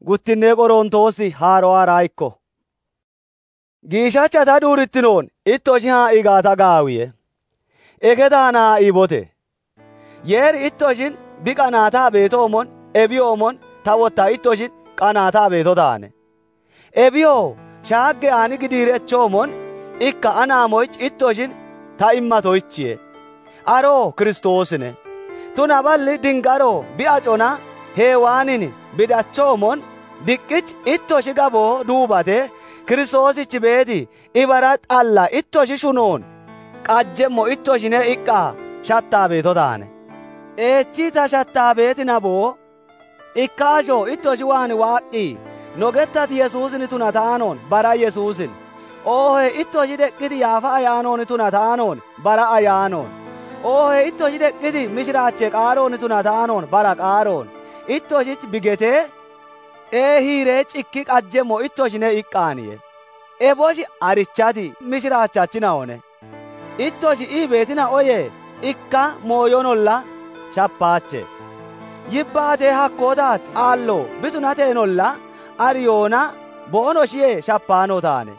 guttinne Qorontoosi haaroo raayikko. Giishacha ta duurittinoon ittoshi haa igaata gaawiye. Ekedaanaa ibote. Yeeri ittoshin bi qanaataa beetoomon ebiyoomon ta wotta ittoshin qanaataa beeto taane. Ebiyoo shaagge ani gidiirechoomon ikka anaamoych ittoshin ta immatoychiye. Aroo Kiristoosine. Tuna balli dingaroo bi acona heewaanin bidachoomon diqqich ittoshi gaboo duubate Kiristoosichi beeti ibara xalla ittoshi shunoon qajjemmo ittoshine iqqaa shattaa beeto taane. Eechii ta shattaa beeti naboo ikkaashoo ittoshi waan waaqqii nogettat Yesuusin tuna taanoon bara Yesuusin oohe ittoshi deqqiti yaafa ayaanoon tuna taanoon bara ayaanoon oohe ittoshi deqqiti mishiraache qaaroon tuna taanoon bara qaaroon ittoshich bigetee hiiree cikki qajjemmo ittoshine iqqaaniye. Eboshi arichati mishiraachachinawone ittoshi ii beetina oye ikka mooyonolla shappaache. Yibbaatee hakkootaach aallo bitunateenolla ariyoona boonoshiyee shappaano taane.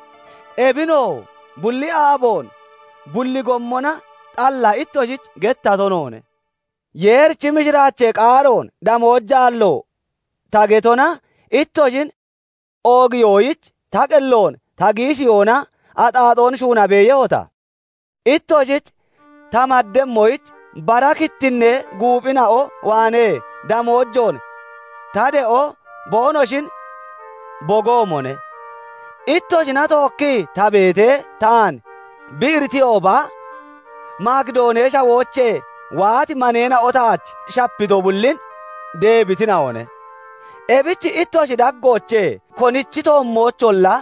Ebinoo bulli aaboon bulli gommona xalla ittoshich gettatonoone. Yeerchi mishiraache qaaroon damoojjaallo tagetona ittoshin oogiyooyich taqelloon tagiishiyoona axaaxoon shuuna beeyehota. Ittoshich ta maddemmoyich bara kittinne guuphina'o waanee damoojjoon ta de'o boonoshin bogoomone. Ittoshina tookkii ta beetee taan biirtiyooba Maakidooneesha woochee waati maneena otaach shappito bullin deebitina'one. Ebichi ittoshi daggoochee konichi toommoocholla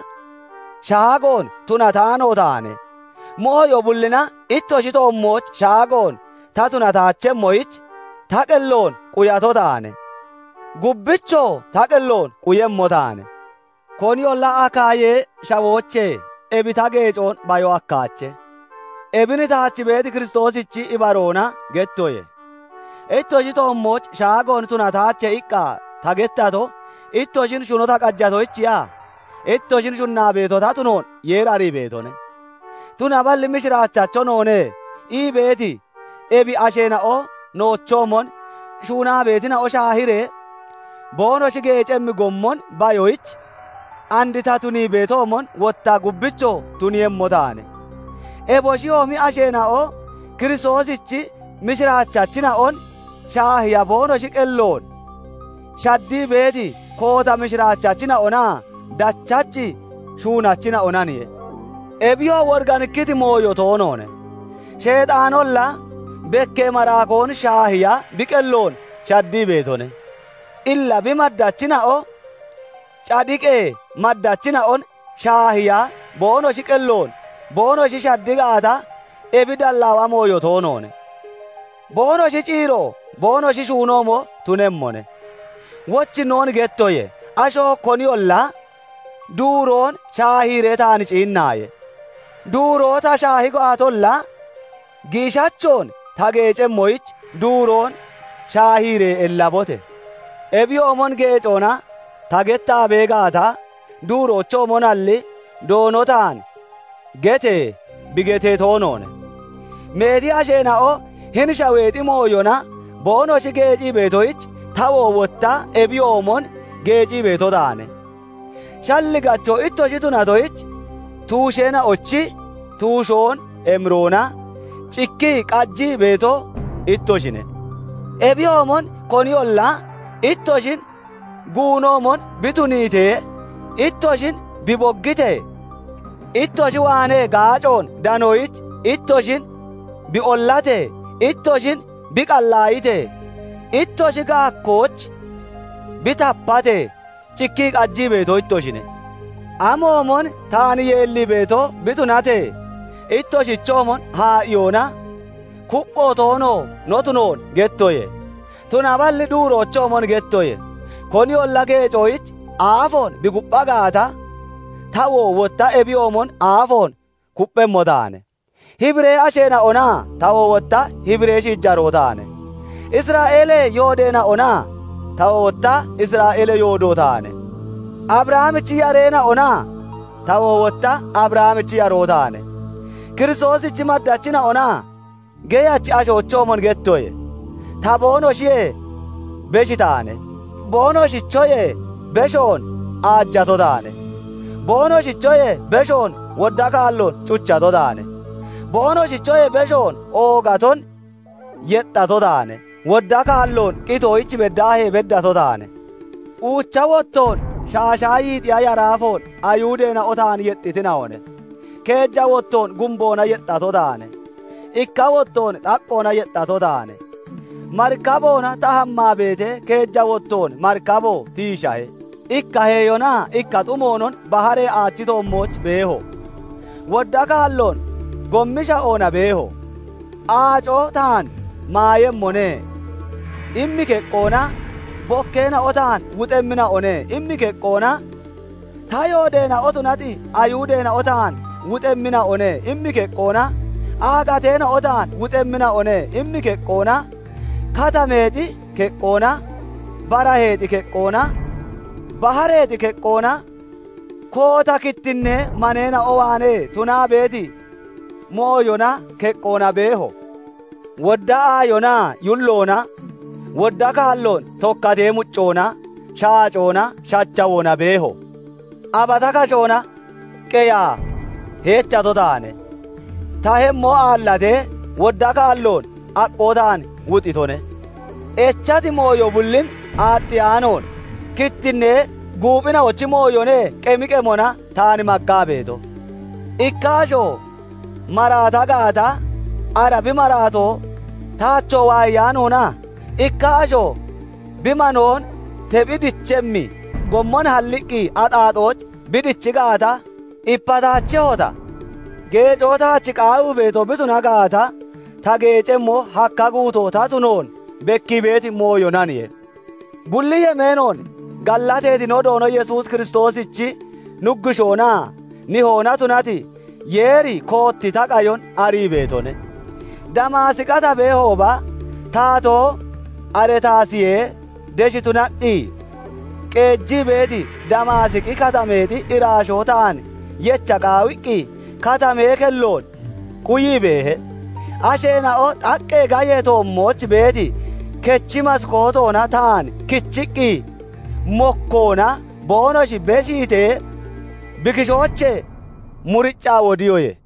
shaagoon tuna taanoo taane. Mooyo bullina ittoshi toommooch shaagoon ta tuna taachemmoyich taqelloon quyato taane. Gubbichoo taqelloon quyemmo taane. Koni olla akaayee shawoochee ebi ta geecoon bayo akkaache. Ebini taachi beeti Kiristoosichi ibaroona gettoye. Ittoshi toommooch shaagoon tuna taache iqqaa ta gettato ittoshin shunota qajjatoichiyaa. Ittoshin shunnaa beetota tunoon yeerarii beetone. Tuna balli mishiraachacho noone ii beeti ebi asheena'o noochoomon shuunaa beetina'o shaahiree boonoshi geecemmi gommon bayoyich andita tunii beetoomon wotta gubbicho tuniyemmo taane. Eboshiyoomi asheena'o Kiristoosichi mishiraachachina'on shaahiya boonoshi qelloon shaddii beeti koota mishiraachachina'onaa dachachi shuunachina'onaniye. Ebiyoo worganikkiti mooyo toonoone. Sheexaanolla bekkee maraakoon shaahiya biqelloon shaddii beetone. Illa bi maddachina'o cadiqee maddachina'on shaahiya boonoshi qelloon boonoshi shaddi gaata ebi dallaawa mooyo toonoone. Boonoshi ciiroo boonoshi shuunoomo tunemmone. Wochi noon gettoye ashoo koni olla duuroon shaahiiree taani ciinnaaye. Duuroota shaahi go'atolla giishachoon tageecemmoyich duuroon shaahiiree ellabote. Ebiyoomon geecoona tagettaa beegaata duuroochoomonalli doonotaan getee bigetee toonoone. Meeti asheena'o hin shaweexi mooyona boonoshi geecii beetoyich tawoo wotta ebiyoomon geecii beeto taane. Shalli gacho ittoshi tunatoyich tuusheena ochi tuushoon emroona cikkii qajjii beeto ittoshine. Ebiyoomon koni olla ittoshin guunoomon bituniitee ittoshin biboggitee ittoshi waanee gaacoon danoyich ittoshin bi ollatee ittoshin bi qallaayitee ittoshi gaakkooch bi tappatee cikkii qajjii beeto ittoshine. Amoomon taani yeelli beeto bitunatee ittoshichoomon haa'iyoona kuphoo toonoo notunoon gettoye. Tuna balli duuroochoomon gettoye. Koni olla geecoyich aafoon bi kupha gaata tawoo wotta ebiyoomon aafoon kuphemmo taane. Hibiree asheena'onaa tawoo wotta hibiree shijjaroo taane. Israa'eelee yoodeena onaa tawoo wotta Israa'eele yoodoo taane. Abrahaamichi yareena onaa tawowotta Abrahaamichi yarootaane Kiristoosichi maddachina onaa geyachi ashoochoomon gettoye ta boonoshiye beshitaane boonoshichoye beshoon aajjatotaane boonoshichoye beshoon wodda kaallon cuchchatotaane boonoshichoye beshoon oogaton yexxatotaane wodda kaallon qitooyichi beddaahee beddatotaane uucha wottoon shaashaayiixiya yaraafoon ayuudeena otaan yexxitinawone keejja wottoon gumboona yexxatotaane ikka wottoon xaqqoona yexxatotaane markaboona ta hammaa beete keejja wottoon markaboo tiishahe ikka heeyonaa ikka xumoonon baharee aachitoommoch beeho wodda kaallon gommisha oona beeho aacoo taan maayemmonee immi keqqoona bokkeena otaan wuxemmina onee immi keqqoona tayoodeena otunati ayuudeena otaan wuxemmina onee immi keqqoona aagateena otaan wuxemmina onee immi keqqoona katameexi keqqoona baraheexi keqqoona bahareexi keqqoona koota kittinne maneena owaanee tunaa beeti mooyona keqqoona beeho wodda aayonaa yulloona wodda kaallon tokkatee muccoona shaacoona shachawoona beeho abata kashoona qeyaa heechchatotaane ta hemmoo aallatee wodda kaallon aqqootaan wuxitone echchati mooyo bullin aaxxiyaanoon kittinne guuphina wochi mooyonee qemiqemona taani maggaa beeto ikkaashoo maraata gaata arabi maraatoo taachoo waayyaanoona ikkaashoo bimanoon tephidichemmi gommon halliqqii axaaxooch bidichi gaata ippataachehota geecootachi qaa'uu beeto bituna gaata ta geecemmo hakka guutoo ta tunoon bekkii beeti mooyonaniye bulliye meenoon gallateeti no doono yesuus kiristoosichi nuggishoonaa ni hoona tunati yeeri kootti ta qayon arii beetone damaasiqata beehooba taatoo aretaasiyee deshi tunaqqii qeejjii beeti damaasiqi katameeti iraashoo ta'an yecha qaawiqqii katamee kelloon quyii beehe asheena'o xaqqee gayee toommoch beeti kechi maskootoona ta'an kichiqqii mokkoona boonoshi beshiitee bikishooche muriccaa wodiyoye